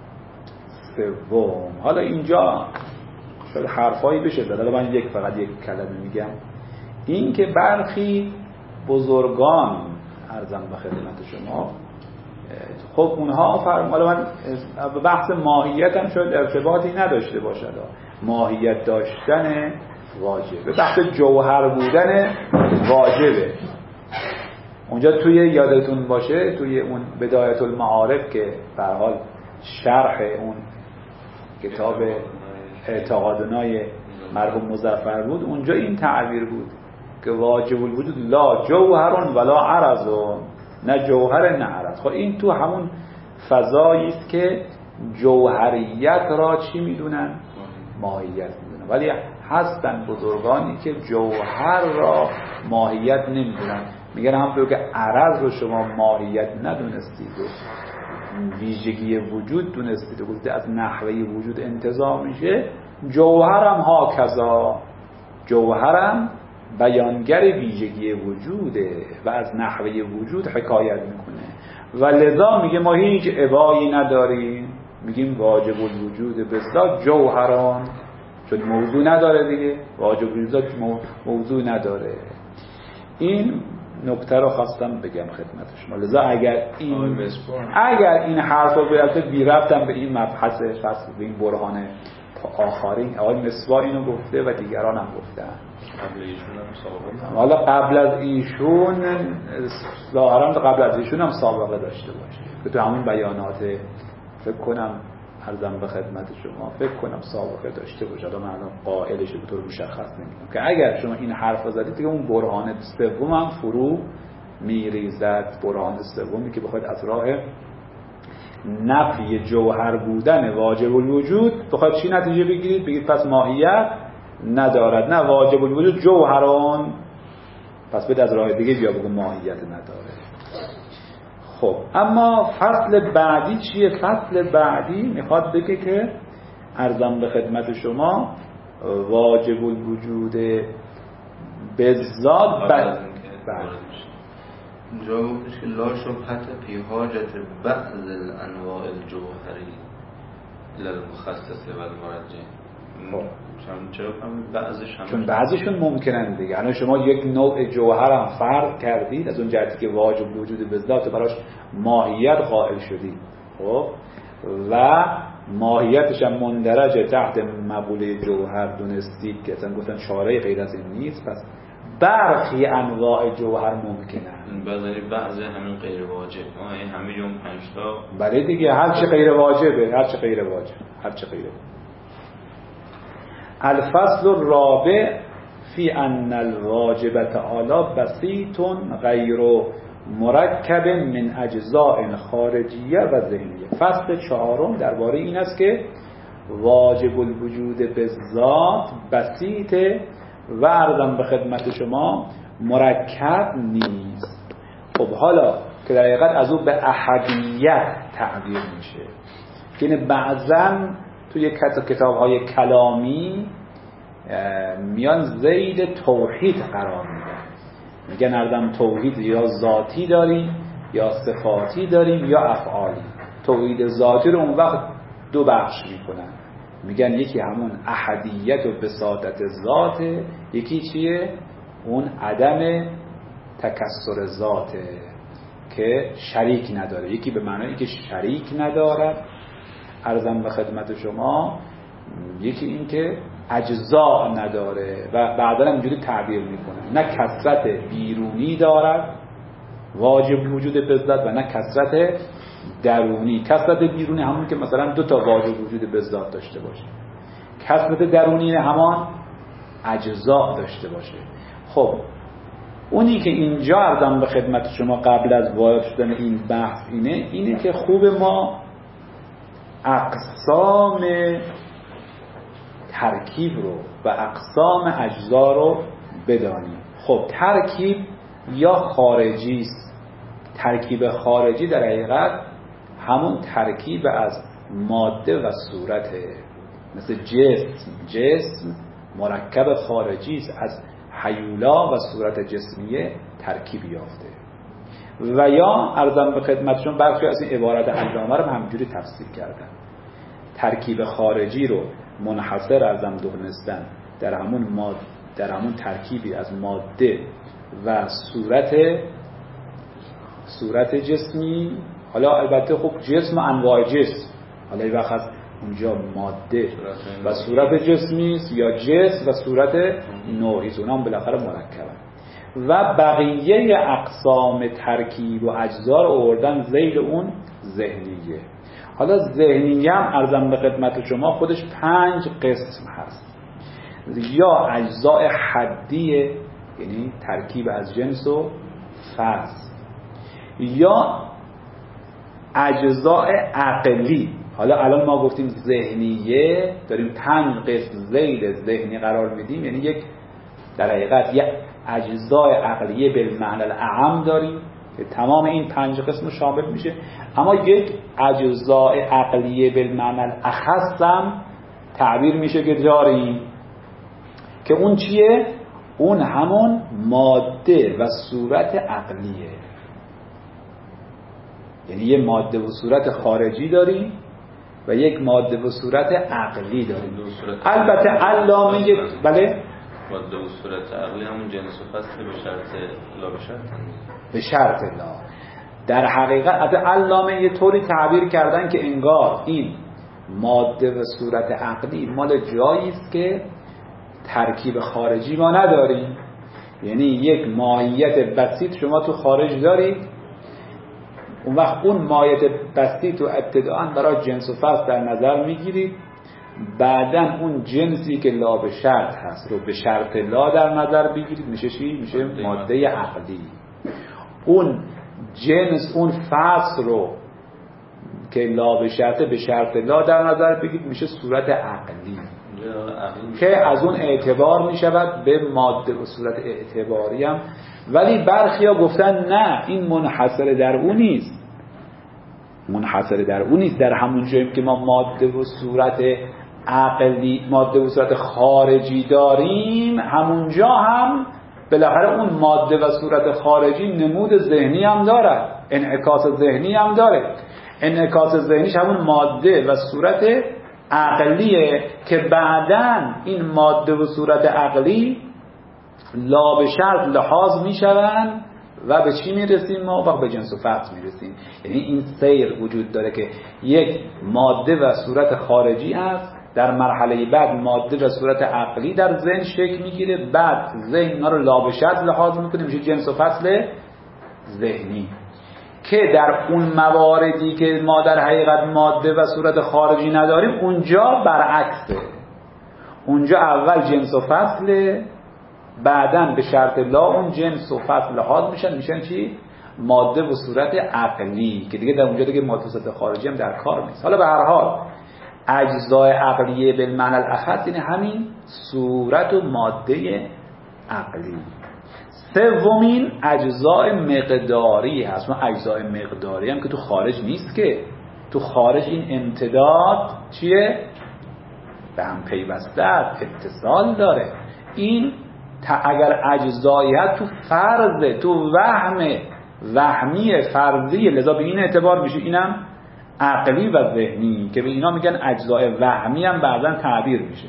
سوم. حالا اینجا شاید حرفایی بشه زد، حالا من یک فقط یک کلمه میگم. این که برخی بزرگان عرضم به خدمت شما، خب اونها فرم، حالا من بحث ماهیت هم شاید ارتباطی نداشته باشد، ماهیت داشتن واجبه، بحث جوهر بودن واجبه. اونجا توی یادتون باشه توی اون بدایت المعارف که به هر حال شرح اون کتاب اعتقادنای مرحوم مظفر بود، اونجا این تعبیر بود که واجب الوجود لا جوهر ولا عرض، نه جوهر نه عرض. خب این تو همون فضایی است که جوهریت را چی میدونن؟ ماهیت میدونن. ولی هستن بزرگانی که جوهر را ماهیت نمیدونن، میگن همونطور که عرض رو شما ماهیت ندونستید و ویژگی وجود دونستید و گفتید از نحوه وجود انتزاع میشه، جوهرم ها کذا، جوهرم بیانگر ویژگی وجوده و از نحوه وجود حکایت میکنه. و لذا میگه ما هیچ ابایی نداریم، میگیم واجب الوجود بذات جوهران، چون موضوع نداره دیگه، واجب الوجود موضوع نداره. این نکته رو خواستم بگم خدمت شما. لذا اگر این اگر این حرف رو بیارته بی ربطم به این مبحث فصل به این برهان آخرین آقای مصباح اینو گفته و دیگران هم گفتن. قبل ایشون هم سابقه، حالا قبل از ایشون ظاهرا قبل از ایشون هم سابقه داشته باشه که تو همین بیانات فکر کنم عرضم به خدمت شما فکر کنم سابقه داشته باشه. حالا من الان قائلش به طور مشخص نمیگم که اگر شما این حرف زدید دیگه اون برهان سوم هم فرو میریزد. برهان سومی که بخواید از راه نفی جوهر بودن واجب الوجود بخواید چی نتیجه بگیرید؟ بگید پس ماهیت ندارد. نه، واجب الوجود جوهران، پس بده از راه دیگه بیا بگو ماهیت نداره. خب اما فصل بعدی چیه؟ فصل بعدی میخواد بگه که عرضم به خدمت شما واجب الوجود بالذات بعد اینجا گفتش که لا شبهت فی حاجت بعض الانواع الجوهری للمخصص و المرجح. خب چرا بعضش هم؟ چون بعضشون ممکنن دیگه. الان شما یک نوع جوهر هم فرض کردید از اون جهتی که واجب وجود بالذات براش ماهیت قائل شدید، خب و ماهیتش هم مندرجه تحت مقوله جوهر دونستید که اصلا گفتن چاره غیر از این نیست. پس برخی انواع جوهر ممکنن، بعضی بعضی همین غیر واجب. آه این همه اون پنج تا بله دیگه، هر چه غیر واجبه، هر چه غیر واجب، هر چه غیر واجب. الفصل الرابع فی ان الواجب تعالی بسیط غیر مرکب من اجزاء خارجیه و ذهنیه. فصل چهارم درباره این است که واجب الوجود به ذات بسیطه و عرضم به خدمت شما مرکب نیست. خب حالا که در حقیقت از او به احدیت تعبیر میشه، یعنی بعضا توی کتاب‌های کلامی میان زید توحید قرار میدن، میگن عرضم توحید یا ذاتی داریم یا صفاتی داریم یا افعالی. توحید ذاتی رو اون وقت دو بخش میکنن، میگن یکی همون احدیت و بساطت ذاته، یکی چیه؟ اون عدم تکثر ذاته که شریک نداره. یکی به معنی که شریک ندارد عرضم به خدمت شما، یکی این که اجزا نداره و بعدا اینجوری تعبیر میکنه نه کثرت بیرونی دارد واجب وجود بذات و نه کثرت درونی. کثرت بیرونی همون که مثلا دو تا واجب وجود بذات داشته باشه، کثرت درونی همان اجزا داشته باشه. خب اونی که اینجا عرضم به خدمت شما قبل از وارد شدن این بحث اینه اینه که خوب ما اقسام ترکیب رو و اقسام اجزا رو بدانیم. خب ترکیب یا خارجی است. ترکیب خارجی در حقیقت همون ترکیب از ماده و صورته، مثل جسم. جسم مرکب خارجی است، از هیولا و صورت جسمیه ترکیب یافته. و یا عرضم به خدمتشون برخی از این عبارت علامه رو همینجوری تفسیر کردن، ترکیب خارجی رو منحصر ارزم دونستن در همون ماده، در همون ترکیبی از ماده و صورت صورت جسمی. حالا البته خب جسم و انواع جسم، حالا این وقت اونجا ماده و صورت جسمی است یا جسم و صورت نوعی است، اونام بالاخره مرکبن. و بقیه اقسام ترکیب و اجزا رو آوردن ذیل اون ذهنیه. حالا ذهنیه هم عرضم به خدمت شما خودش پنج قسم هست. یا اجزاء حدیه، یعنی ترکیب از جنس و فرض، یا اجزاء عقلی. حالا الان ما گفتیم ذهنیه، داریم پنج قسم ذیل ذهنی قرار میدیم، یعنی یک در حقیقت یک اجزاء عقلیه بالمعنی الاعم داریم که تمام این پنج قسم شامل میشه. اما یک اجزاء عقلیه بالمعنی الاخص هم تعبیر میشه که داریم، که اون چیه؟ اون همون ماده و صورت عقلیه. یعنی یه ماده و صورت خارجی داریم و یک ماده و صورت عقلی داریم. البته علامه بله ماده و صورت عقلی همون جنس و فصل به شرط لا به شرط به شرط لا. در حقیقت علامه یه طوری تعبیر کردن که انگار این ماده و صورت عقلی مال جایی است که ترکیب خارجی ما نداریم. یعنی یک ماهیت بسیط شما تو خارج دارید، اون وقت اون ماهیت بسیط و ابتداءً برای جنس و فصل در نظر میگیرید، بعدن اون جنسی که لا به شرط هست رو به شرط لا در نظر بگیرید، میشه چی؟ میشه ماده عقلی. اون جنس، اون فصل رو که لا به شرطه به شرط لا در نظر بگید میشه صورت عقلی که از اون اعتبار میشود به ماده و صورت اعتباری هم. ولی برخی ها گفتن نه، این منحصر در اون نیست، منحصر در اون نیست. در همون جایی که ما ماده و صورت عقلی، ماده و صورت خارجی داریم، همونجا هم بالاخره اون ماده و صورت خارجی نمود ذهنی هم دارد، انعکاس ذهنی هم داره. انعکاس ذهنیش همون ماده و صورت عقلیه که بعداً این ماده و صورت عقلی لا به شرط لحاظ میشوند و به چی میرسیم؟ ما وقت به جنس و فصل میرسیم. یعنی این سیر وجود داره که یک ماده و صورت خارجی هست، در مرحله بعد ماده و صورت عقلی در ذهن شکل میگیره، بعد ذهن اینا رو لا به شرط لحاظ میکنه، میشه جنس و فصل ذهنی. که در اون مواردی که ما در حقیقت ماده و صورت خارجی نداریم، اونجا برعکسه، اونجا اول جنس و فصل، بعداً به شرط لا اون جنس و فصل لحاظ میشن، میشن چی؟ ماده و صورت عقلی، که دیگه در اونجا دیگه ماده و صورت خارجی هم در کار نیست. حالا به هر حال اجزای عقلیه بالمعنی الاخص یعنی همین صورت و ماده عقلی. سومین اجزای مقداری هست. ما اجزای مقداری هم که تو خارج نیست، که تو خارج این امتداد چیه؟ به هم پیوسته است، اتصال داره. این اگر اجزایی هست تو فرض، تو وهم، وهمی فرضی، لذا به این اعتبار میشه اینم عقلی و ذهنی، که به اینا میگن اجزای وهمی هم بعضا تعبیر میشه.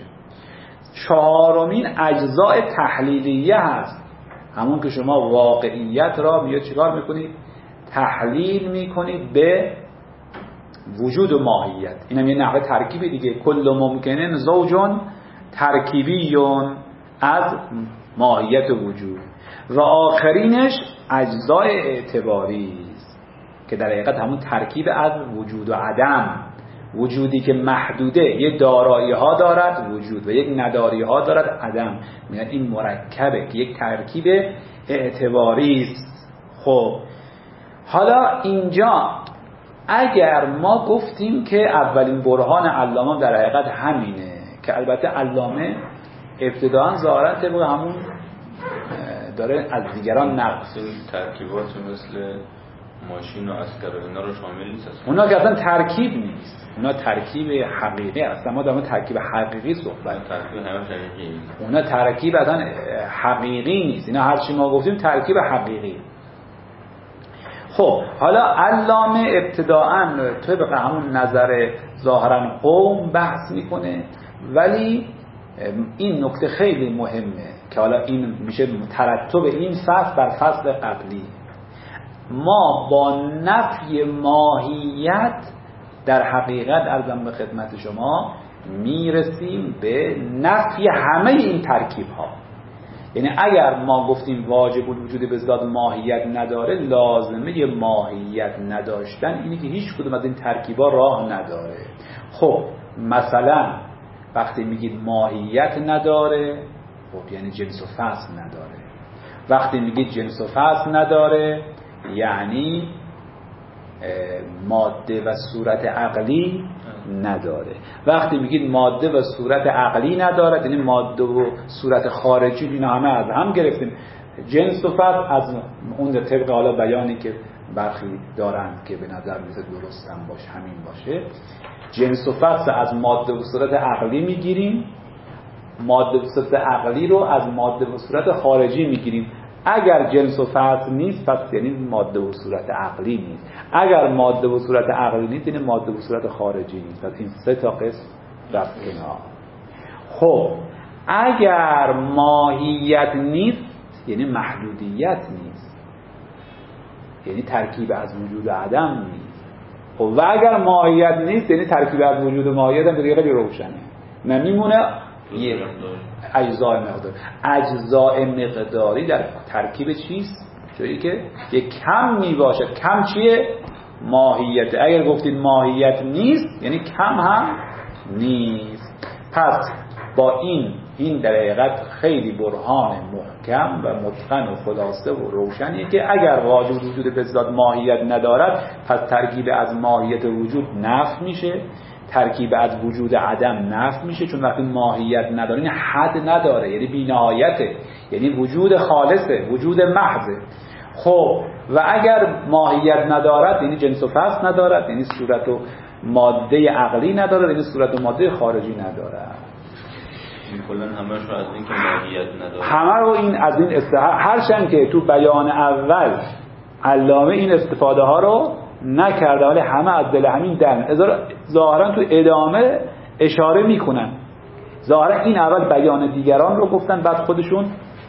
چهارمین اجزای تحلیلیه هست، همون که شما واقعیت را میاد چیکار میکنید؟ تحلیل میکنید به وجود و ماهیت. اینم یه نحوه ترکیبی دیگه، کل ممکنن زوجون ترکیبیون از ماهیت و وجود. و آخرینش اجزای اعتباری است که در حقیقت همون ترکیب از وجود و عدم. وجودی که محدوده، یک دارایی ها دارد وجود و یک نداری ها دارد عدم، میگن این مرکبه که یک ترکیب اعتباری است. خب حالا اینجا اگر ما گفتیم که اولین برهان علامه در حقیقت همینه، که البته علامه ابتداءً ظاهراً طبق همون داره از دیگران نقص ترکیبات مثل ماشین و عسکر و اینا رو شامل نیست. اونا که اصلا ترکیب نیست، اونا ترکیب حقیقی هستن. ما داریم ترکیب حقیقی صحبت. ترکیب همه حقیقی. اونا ترکیب اصلا حقیقی نیست. اینا هر چی ما گفتیم ترکیب حقیقی. خب حالا علامه ابتداءً طبق همون نظر ظاهراً قوم بحث میکنه، ولی این نکته خیلی مهمه که حالا این میشه ترتب این فصل بر فصل قبلی. ما با نفی ماهیت در حقیقت عرضم به خدمت شما میرسیم به نفی همه این ترکیب ها. یعنی اگر ما گفتیم واجب الوجود به ذات ماهیت نداره، لازمه ماهیت نداشتن اینه که هیچ کدوم از این ترکیب ها راه نداره. خب مثلا وقتی میگید ماهیت نداره، خب یعنی جنس و فصل نداره. وقتی میگید جنس و فصل نداره یعنی ماده و صورت عقلی نداره. وقتی میگید ماده و صورت عقلی نداره یعنی ماده و صورت خارجی، اینا همه از هم گرفتیم. جنس و فصل از اون طبق حالا بیانی که برخی دارند که به نظر میاد درست هم باشه همین باشه، جنس و فصل از ماده و صورت عقلی میگیریم، ماده و صورت عقلی رو از ماده و صورت خارجی میگیریم. اگر جنس و فصل نیست پس یعنی ماده و صورت عقلی نیست. اگر ماده و صورت عقلی نیست یعنی ماده و صورت خارجی نیست. پس این سه تا قسم رفت کنار. خب اگر ماهیت نیست یعنی محدودیت نیست، یعنی ترکیب از وجود و عدم نیست. خب و اگر ماهیت نیست یعنی ترکیب از وجود و ماهیت هم دیگه روشنه، نمیمونه یه اجزای مقداری. اجزای مقداری در ترکیب چیست؟ جایی که یک کم می باشه. کم چیه؟ ماهیت. اگر گفتید ماهیت نیست یعنی کم هم نیست. پس با این این در حقیقت خیلی برهان محکم و متقن و خلاصه و روشنیه که اگر واجب وجود به ذات ماهیت ندارد، پس ترکیب از ماهیت وجود نفی میشه، ترکیب از وجود عدم نفی میشه، چون وقتی ماهیت نداره یعنی حد نداره، یعنی بی‌نهایته، یعنی وجود خالصه، وجود محضه. خب و اگر ماهیت ندارد یعنی جنس و فصل ندارد، یعنی صورت و ماده عقلی ندارد، یعنی صورت و ماده خارجی ندارد. این کلن همه رو از این که ماهیت نداره، همه رو این از این استفاده، هرچند که تو بیان اول علامه این استفاده ها رو نکرده، ولی همه از دل همین در ظاهرا تو ادامه اشاره میکنن. ظاهرا این اول بیان دیگران رو گفتن، بعد خودشون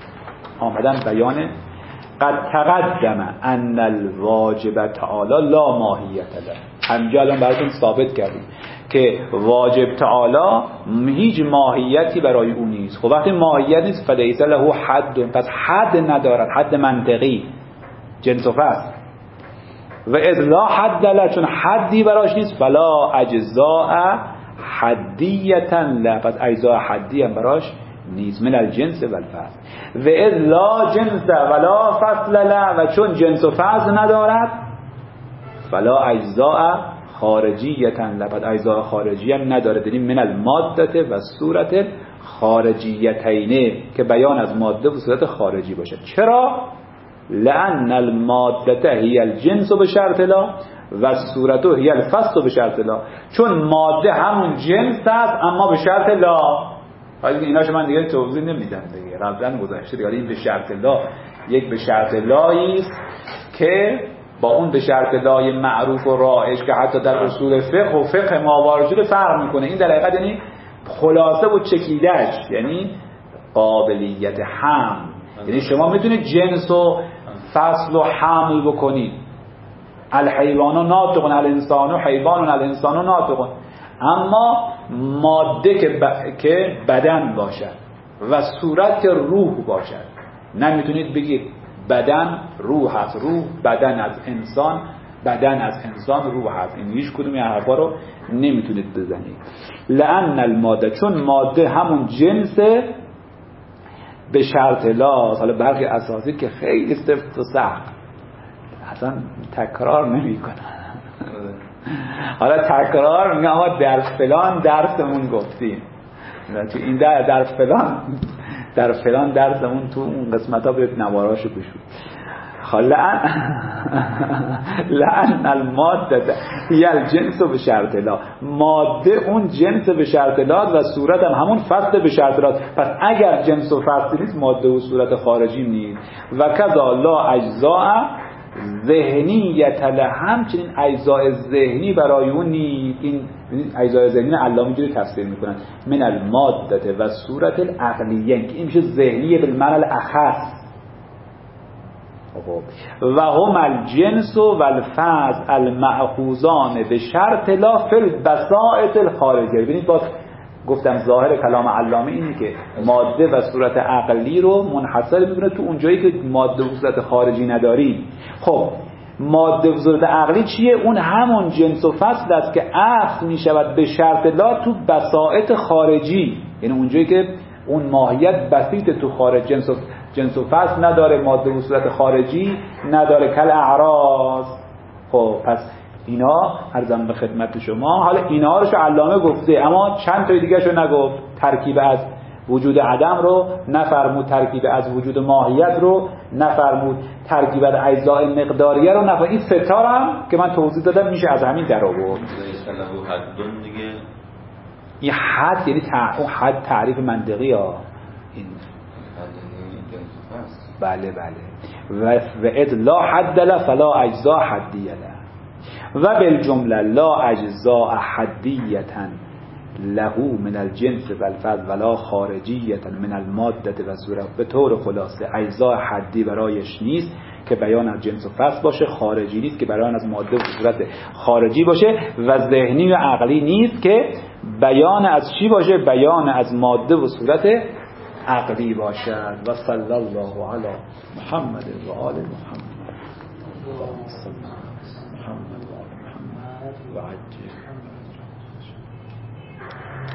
آمدن بیان قد تقدم ان الواجب تعالی لا ماهیت له. همینجا الان براتون ثابت کردیم که واجب تعالی هیچ ماهیتی برای اون نیست. خب وقتی ماهیت نیست فلیس له حد، پس حد ندارد، حد منطقی، جنس و فصل. و اذ لا حد له، چون حدی براش نیست، فلا اجزاء حدیتا له، پس اجزاء حدی هم براش نیست، من الجنس و الفصل. و اذ لا جنس ولا فصل له، و چون جنس و فصل ندارد، فلا اجزاء خارجیتا له، پس اجزاء خارجی هم ندارد، یعنی من الماده و صورت خارجیتینه، که بیان از ماده و صورت خارجی باشد. چرا؟ لأن الماده هی الجنس بشرط لا و الصورت هی الفصل بشرط لا، چون ماده همون جنس است اما به شرط لا. حالا ایناشو من دیگه توضیح نمیدم دیگه، قبلا گذشته دیگه. این به شرط لا یک به شرط لایی است که با اون به شرط لای معروف و رایج که حتی در اصول فقه و فقه ماوراء فرق میکنه. این در حقیقت یعنی خلاصه و چکیدهش، یعنی قابلیت حمل. یعنی شما میتونید جنس و فصل و حمل بکنید، الحیوان ناطقون الانسان حیوان الانسان ناطقون، اما ماده که, ب... که بدن باشد و صورت که روح باشد، نمیتونید بگید بدن روح هست، روح بدن از انسان، بدن از انسان روح هست. این هیچ کدوم این حرفا رو نمیتونید بزنید. لأن الماده، چون ماده همون جنسه به شرط لا. حالا برخی اساسی که خیلی سفت و سخت اصلا تکرار نمی کنن، حالا تکرار میگم اما در فلان درسمون گفتیم، تو این در در فلان در فلان درسمون تو اون قسمت ها به نواراشو بشود. لأن لأن الماده هی الجنس به شرط لا، ماده اون جنس به شرط لا و صورت هم همون فصل به شرط لا. پس اگر جنس و فصل نیست ماده و صورت خارجی نیست. و کذا لا اجزاء ذهنیت له، همچنین اجزاء ذهنی برای اون نیست. این اجزاء ذهنی علامه اینجوری تفسیر میکنن من الماده و صورت العقلیه، این میشه ذهنیه بالمعنی الاخص. و هم الجنس و الفصل المأخوذان به شرط لا فی البساطة الخارجیه. ببینید باز گفتم ظاهر کلام علامه اینه که ماده و صورت عقلی رو منحصر می‌کنه تو اون جایی که ماده و صورت خارجی نداریم. خب ماده و صورت عقلی چیه؟ اون همون جنس و فصل است که اخذ می‌شود به شرط لا تو بساطة خارجی، یعنی اون جایی که اون ماهیت بسیط تو خارج، جنس و جنس و فصل نداره، ماده و صورت خارجی نداره، کل اعراض. خب پس اینا عرضم به خدمت شما، حالا اینا رو علامه گفته اما چند تا دیگه شو نگفت. ترکیب از وجود عدم رو نفرمود، ترکیب از وجود ماهیت رو نفرمود، ترکیب از اجزاء مقداریه رو نفرمود. این ستار هم که من توضیح دادم میشه از همین در آورد. دیگه این حد یعنی حد تعریف منطقی ها این. بله بله. و و اذ لا حد له فلا اجزاء حدیه له و بالجمله لا اجزاء حدیه له من الجنس والفضل ولا خارجیه من الماده و صورت. به طور خلاصه اجزاء حدی برایش نیست که بیان از جنس و فصل باشه، خارجی نیست که بیان از ماده و صورت خارجی باشه، و ذهنی و عقلی نیست که بیان از چی باشه؟ بیان از ماده و صورت عقلی باشد. و صلی الله علی محمد و آل محمد محمد و آل محمد و عجل